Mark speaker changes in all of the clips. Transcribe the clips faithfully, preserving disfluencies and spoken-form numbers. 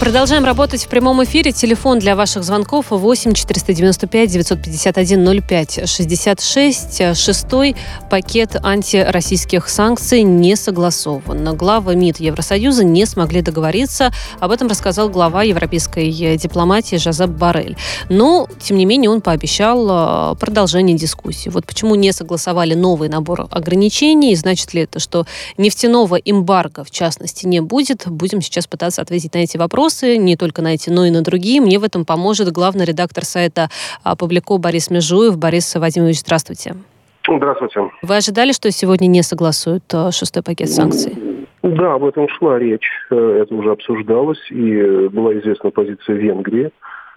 Speaker 1: Продолжаем работать в прямом эфире. Телефон для ваших звонков восемь четыреста девяносто пять девятьсот пятьдесят один ноль пять шестьдесят шесть. Шестой пакет антироссийских санкций не согласован. Главы МИД Евросоюза не смогли договориться. Об этом рассказал глава европейской дипломатии Жозеп Боррель. Но, тем не менее, он пообещал продолжение дискуссии. Вот почему не согласовали новый набор ограничений? Значит ли это, что нефтяного эмбарго, в частности, не будет? Будем сейчас пытаться ответить на эти вопросы. Не только на эти, но и на другие. Мне в этом поможет главный редактор сайта «Публико» Борис Межуев. Борис Вадимович, здравствуйте.
Speaker 2: Здравствуйте.
Speaker 1: Вы ожидали, что сегодня не согласуют шестой пакет санкций?
Speaker 2: Да, об этом шла речь. Это уже обсуждалось. И была известна позиция Венгрии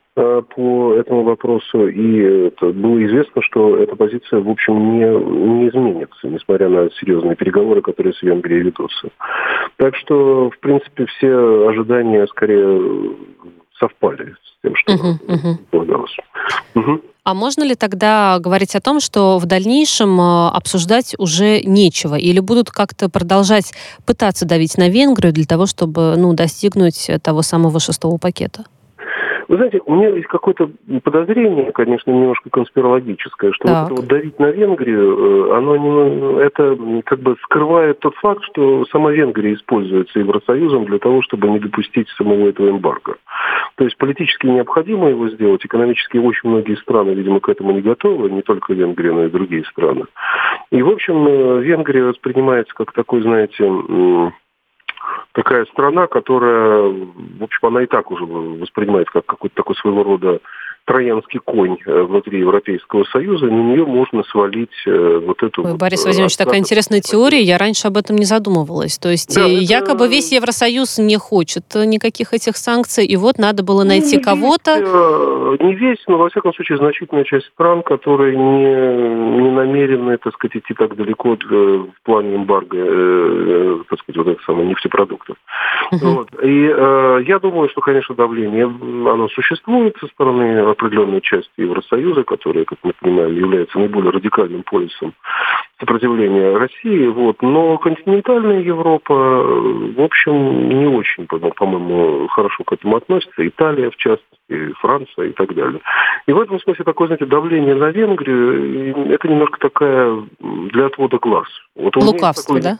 Speaker 2: по этому вопросу. И это было известно, что эта позиция, в общем, не, не изменится, несмотря на серьезные переговоры, которые с Венгрией ведутся. Так что, в принципе, все ожидания скорее совпали с тем, что uh-huh, предполагалось. Uh-huh. Угу.
Speaker 1: А можно ли тогда говорить о том, что в дальнейшем обсуждать уже нечего? Или будут как-то продолжать пытаться давить на Венгрию для того, чтобы ну, достигнуть того самого шестого пакета?
Speaker 2: Вы знаете, у меня есть какое-то подозрение, конечно, немножко конспирологическое, что вот это вот давить на Венгрию, оно не, это как бы скрывает тот факт, что сама Венгрия используется Евросоюзом для того, чтобы не допустить самого этого эмбарго. То есть политически необходимо его сделать, экономически очень многие страны, видимо, к этому не готовы, не только Венгрия, но и другие страны. И, в общем, Венгрия воспринимается как такой, знаете, такая страна, которая, в общем, она и так уже воспринимается как какой-то такой своего рода троянский конь внутри Европейского Союза, на нее можно свалить вот эту...
Speaker 1: Ой,
Speaker 2: вот,
Speaker 1: Борис Владимирович, такая интересная теория, я раньше об этом не задумывалась. То есть да, якобы это... весь Евросоюз не хочет никаких этих санкций, и вот надо было найти
Speaker 2: не
Speaker 1: кого-то...
Speaker 2: Весь, не весь, но, во всяком случае, значительная часть стран, которые не, не намерены, так сказать, идти так далеко в плане эмбарго, э, так сказать, вот этих самых нефтепродуктов. Uh-huh. Вот. И э, я думаю, что, конечно, давление, оно существует со стороны определенной части Евросоюза, которая, как мы понимаем, является наиболее радикальным полюсом сопротивления России. Вот. Но континентальная Европа, в общем, не очень, по-моему, хорошо к этому относится. Италия, в частности, Франция и так далее. И в этом смысле такое, знаете, давление на Венгрию, это немножко такая для отвода глаз.
Speaker 1: Вот лукавство, да?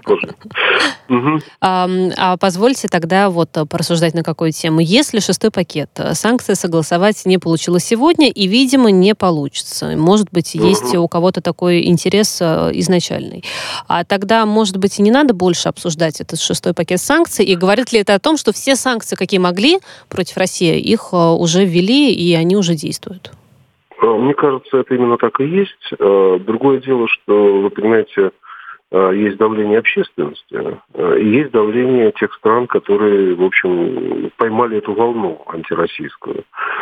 Speaker 2: Угу.
Speaker 1: А, а позвольте тогда вот порассуждать на какую тему. Если шестой пакет санкции согласовать не получилось сегодня и, видимо, не получится. Может быть, есть угу. у кого-то такой интерес изначальный. А тогда, может быть, и не надо больше обсуждать этот шестой пакет санкций? И говорит ли это о том, что все санкции, какие могли против России, их уже ввели и они уже действуют?
Speaker 2: Мне кажется, это именно так и есть. Другое дело, что, вы понимаете, есть давление общественности, и есть давление тех стран, которые, в общем, поймали эту волну антироссийскую.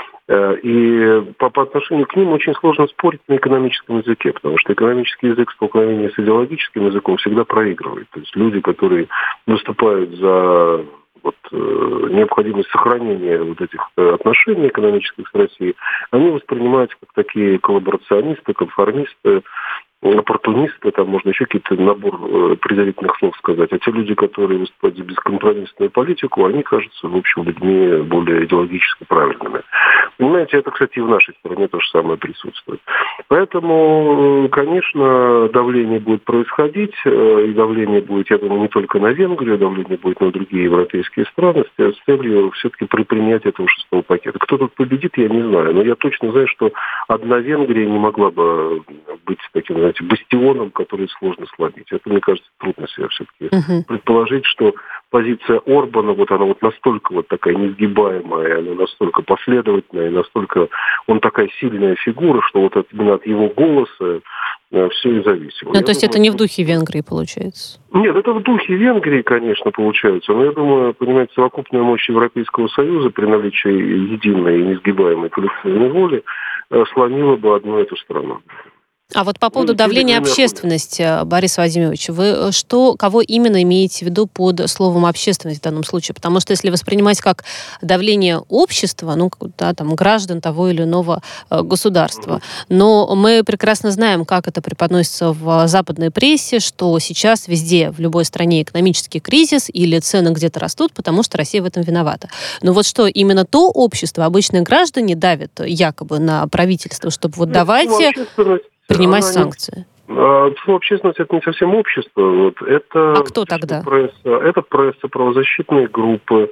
Speaker 2: И по, по отношению к ним очень сложно спорить на экономическом языке, потому что экономический язык в столкновении с идеологическим языком всегда проигрывает. То есть люди, которые выступают за вот, необходимость сохранения вот этих отношений экономических с Россией, они воспринимаются как такие коллаборационисты, конформисты, оппортунисты, там можно еще какие-то набор э, предварительных слов сказать. А те люди, которые выступают за бескомпромиссную политику, они кажутся, в общем, людьми более идеологически правильными. Понимаете, это, кстати, и в нашей стране то же самое присутствует. Поэтому, конечно, давление будет происходить, э, и давление будет, я думаю, не только на Венгрию, давление будет на другие европейские страны с целью все-таки предпринять этого шестого пакета. Кто тут победит, я не знаю, но я точно знаю, что одна Венгрия не могла бы быть таким, знаете, бастионом, который сложно сломить. Это, мне кажется, трудно себе все-таки uh-huh. предположить, что позиция Орбана, вот она вот настолько вот такая несгибаемая, она настолько последовательная, настолько он такая сильная фигура, что вот от, именно от его голоса э, все и зависело.
Speaker 1: Ну, то есть думаю, это не в духе Венгрии, получается?
Speaker 2: Нет, это в духе Венгрии, конечно, получается. Но я думаю, понимаете, совокупная мощь Европейского Союза при наличии единой и несгибаемой коллективной воли э, сломила бы одну эту страну.
Speaker 1: А вот по поводу ну, давления общественности, Борис Владимирович, вы что, кого именно имеете в виду под словом общественность в данном случае? Потому что если воспринимать как давление общества, ну, да, там, граждан того или иного э, государства, но мы прекрасно знаем, как это преподносится в западной прессе, что сейчас везде, в любой стране экономический кризис или цены где-то растут, потому что Россия в этом виновата. Но вот что, именно то общество, обычные граждане давят якобы на правительство, чтобы вот давайте... принимать Она санкции.
Speaker 2: Не, а, общественность это не совсем общество. Вот, это
Speaker 1: а кто тогда?
Speaker 2: Пресса, это пресса, правозащитные группы,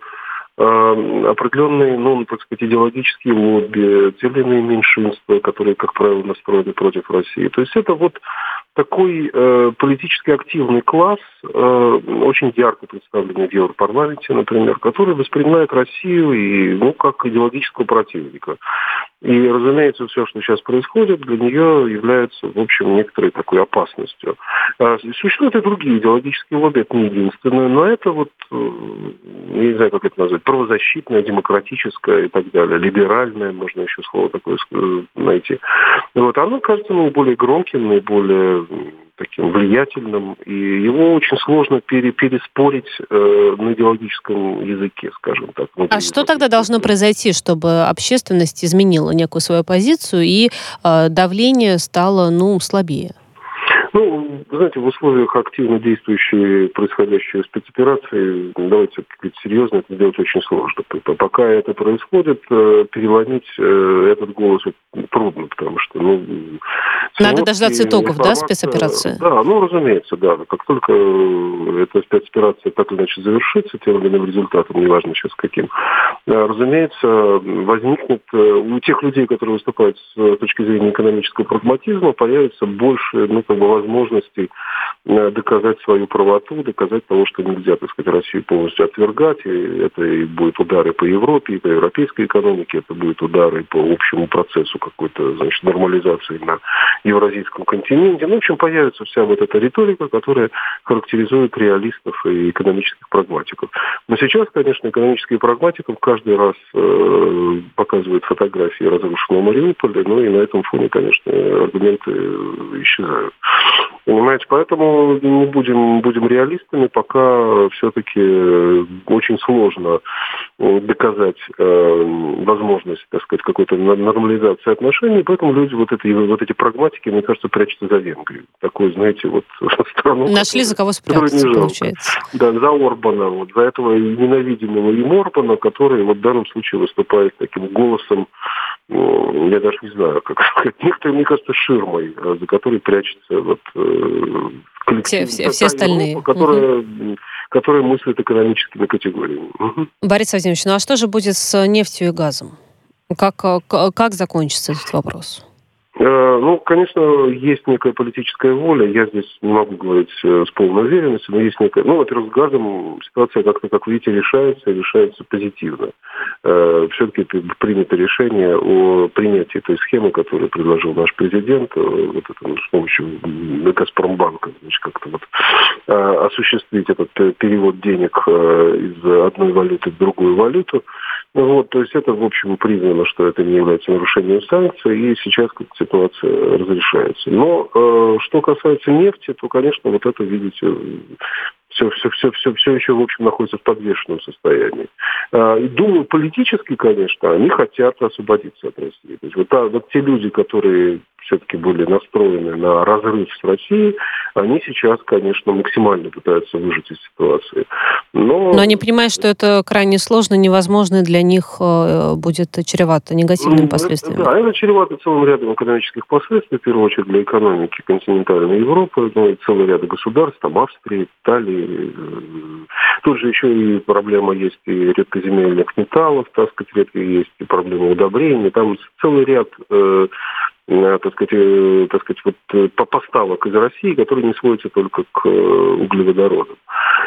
Speaker 2: э, определенные, ну, так сказать, идеологические лобби, те или иные меньшинства, которые, как правило, настроены против России. То есть это вот такой э, политически активный класс, э, очень ярко представленный в Европарламенте, например, который воспринимает Россию и, ну, как идеологического противника. И, разумеется, все, что сейчас происходит, для нее является, в общем, некоторой такой опасностью. А существуют и другие идеологические лобби, это не единственное, но это вот, я не знаю, как это назвать, правозащитное, демократическое и так далее, либеральное, можно еще слово такое найти. Вот, оно кажется наиболее громким, наиболее таким влиятельным, и его очень сложно пере, переспорить э, на идеологическом языке, скажем так.
Speaker 1: А что тогда должно произойти, чтобы общественность изменила некую свою позицию и э, давление стало, ну, слабее?
Speaker 2: Ну, знаете, в условиях активно действующей, происходящей спецоперации, давайте говорить серьезно, это сделать очень сложно. Пока это происходит, переломить этот голос трудно, потому что, ну...
Speaker 1: Надо дождаться итогов, да, спецоперации?
Speaker 2: Да, ну, разумеется, да. Как только эта спецоперация так или иначе завершится, тем или иным результатом, неважно сейчас каким, разумеется, возникнет у тех людей, которые выступают с точки зрения экономического прагматизма, появится больше, ну, как бы, возможностей доказать свою правоту, доказать того, что нельзя, так сказать, Россию полностью отвергать. И это и будут удары по Европе, и по европейской экономике, это будут удары по общему процессу какой-то, значит, нормализации на евразийском континенте. Ну, в общем, появится вся вот эта риторика, которая характеризует реалистов и экономических прагматиков. Но сейчас, конечно, экономические прагматиков каждый раз э, показывают фотографии разрушенного Мариуполя, ну и на этом фоне, конечно, аргументы исчезают. Понимаете, поэтому не будем, будем реалистами, пока все-таки очень сложно доказать э, возможность, так сказать, какой-то нормализации отношений, поэтому люди, вот, это, вот эти прагматики, мне кажется, прячутся за Венгрию. Такой, знаете, вот страну...
Speaker 1: Нашли за кого спрятаться, получается.
Speaker 2: Да, за Орбана, вот, за этого ненавидимого им Орбана, который вот в данном случае выступает таким голосом, ну, я даже не знаю, как сказать, некоторые, мне кажется, ширмой, за которой прячется вот,
Speaker 1: все, все, все остальные.
Speaker 2: Европа, которая, угу. которая мыслит экономическими категориями. Угу.
Speaker 1: Борис Владимирович, ну а что же будет с нефтью и газом? Как, как, как закончится этот вопрос?
Speaker 2: Ну, конечно, есть некая политическая воля. Я здесь не могу говорить с полной уверенностью, но есть некая... Ну, во-первых, с газом ситуация как-то, как видите, решается, и решается позитивно. Все-таки принято решение о принятии той схемы, которую предложил наш президент, вот это, с помощью Газпромбанка, значит, как-то вот осуществить этот перевод денег из одной валюты в другую валюту. Вот, то есть это, в общем, признано, что это не является нарушением санкций, и сейчас как-то ситуация разрешается. Но э, что касается нефти, то, конечно, вот это, видите, все, все, все, все, все еще, в общем, находится в подвешенном состоянии. Э, и думаю, политически, конечно, они хотят освободиться от России. То есть вот, а, вот те люди, которые все-таки были настроены на разрыв с Россией, они сейчас, конечно, максимально пытаются выжить из ситуации. Но,
Speaker 1: Но они понимают, что это крайне сложно, невозможно, для них будет чревато негативными последствиями.
Speaker 2: Да, это чревато целым рядом экономических последствий, в первую очередь для экономики континентальной Европы, ну и целый ряд государств, там Австрии, Италии. Тут же еще и проблема есть и редкоземельных металлов, так сказать, редко есть и проблема удобрений, там целый ряд э, так сказать, так сказать, вот, по поставок из России, которые не сводятся только к углеводородам.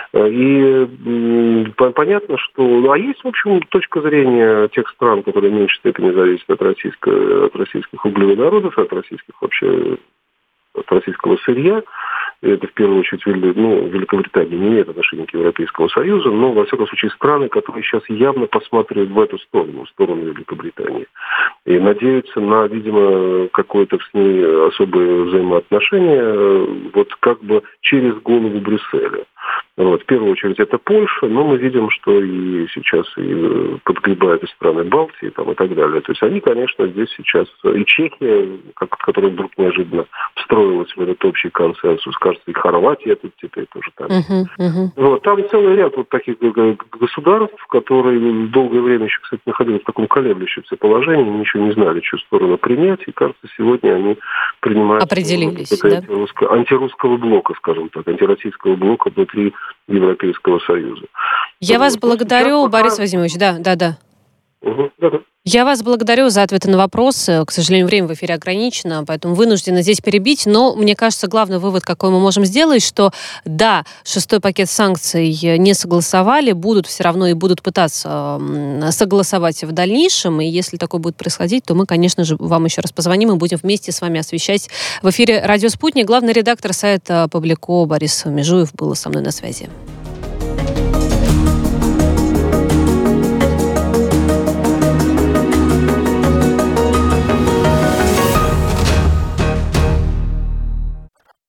Speaker 2: И понятно, что... А есть, в общем, точка зрения тех стран, которые в меньшей степени зависят от, российско, от российских углеводородов, от российских вообще, от российского сырья. это в первую очередь ну, Великобритания не имеет отношения к Европейскому Союзу, но, во всяком случае, страны, которые сейчас явно посматривают в эту сторону, в сторону Великобритании. И надеются на, видимо, какое-то с ней особое взаимоотношение, вот как бы через голову Брюсселя. Вот. В первую очередь это Польша, но мы видим, что и сейчас и подгребают и страны Балтии там, и так далее. То есть они, конечно, здесь сейчас... И Чехия, как, которая вдруг неожиданно встроилась в этот общий консенсус, кажется, и Хорватия тут теперь тоже там. Uh-huh, uh-huh. Вот. Там целый ряд вот таких государств, которые долгое время еще, кстати, находились в таком колеблющемся положении, ничего не знали, чью сторону принять, и, кажется, сегодня они принимают...
Speaker 1: Определились,
Speaker 2: вот,
Speaker 1: да?
Speaker 2: Антирусского, антирусского блока, скажем так, антироссийского блока внутри Европейского Союза.
Speaker 1: Я
Speaker 2: вот.
Speaker 1: вас благодарю,
Speaker 2: Сейчас
Speaker 1: Борис
Speaker 2: пока...
Speaker 1: Владимирович. Да, да, да.
Speaker 2: Угу, да-да.
Speaker 1: Я вас благодарю за ответы на вопросы. К сожалению, время в эфире ограничено, поэтому вынуждена здесь перебить. Но, мне кажется, главный вывод, какой мы можем сделать, что да, шестой пакет санкций не согласовали, будут все равно и будут пытаться согласовать в дальнейшем. И если такое будет происходить, то мы, конечно же, вам еще раз позвоним и будем вместе с вами освещать в эфире «Радио Спутник». Главный редактор сайта Паблико Борис Межуев был со мной на связи.